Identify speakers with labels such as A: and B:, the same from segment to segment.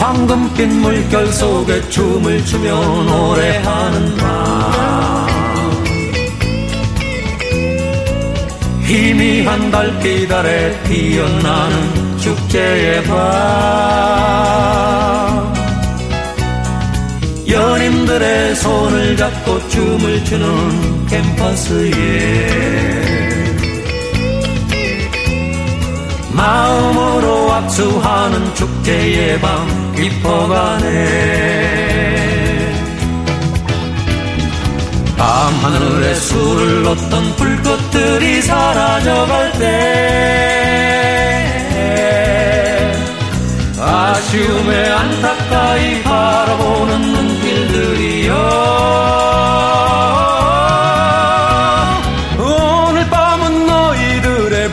A: 황금빛 물결 속에 춤을 추며 노래하는 밤, 희미한 달빛 아래 피어나는 축제의 밤, 연인들의 손을 잡고 춤을 추는 캠퍼스에 마음으로 악수하는 축제의 밤 깊어가네. 밤하늘에 술을 놓던 불꽃들이 사라져갈 때 아쉬움에 안타까이 바라보는 눈길들이여, 오늘 밤은 너희들의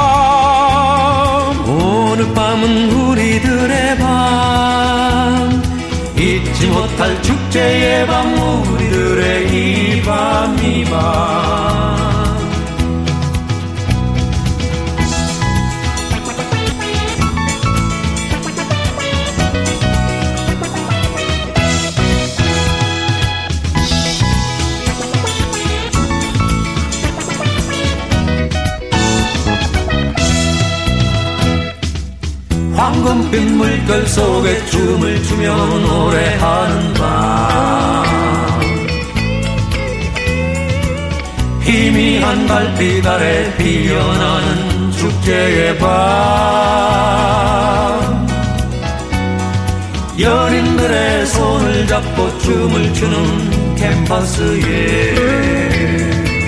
A: 밤, 오늘 밤은 우리들의 밤, 잊지 못할 축제의 밤, 우리들의 이 밤, 이 밤. 황금빛 물결 속에 춤을 추며 노래하는 밤, 희미한 달빛 아래 피어나는 축제의 밤, 연인들의 손을 잡고 춤을 추는 캠퍼스에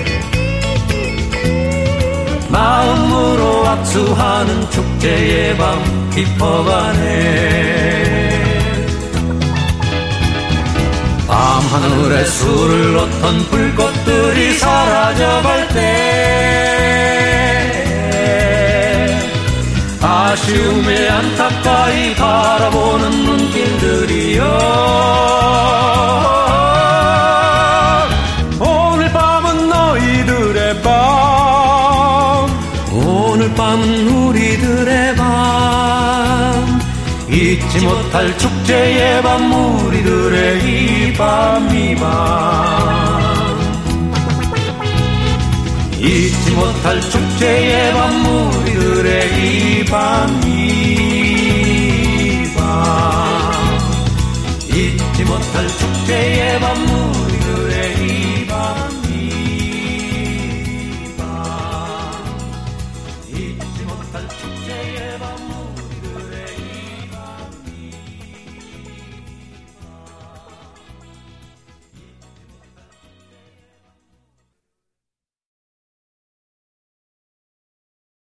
A: 마음으로 악수하는 축제의 밤 깊어가네. 밤하늘에 술을 놓던 불꽃들이 사라져갈 때 아쉬움에 안타까이 바라보는 눈길들이여, 오늘 밤은 너희들의 밤, 오늘 밤은 우리들의 밤, 잊지 못할 축제의 밤, 우리들의 이 밤, 이 밤, 잊지 못할 축제의 밤, 우리들의 이 밤, 이 밤, 잊지 못할 축제의 밤, 우리들의 이 밤, 잊지 못할 축제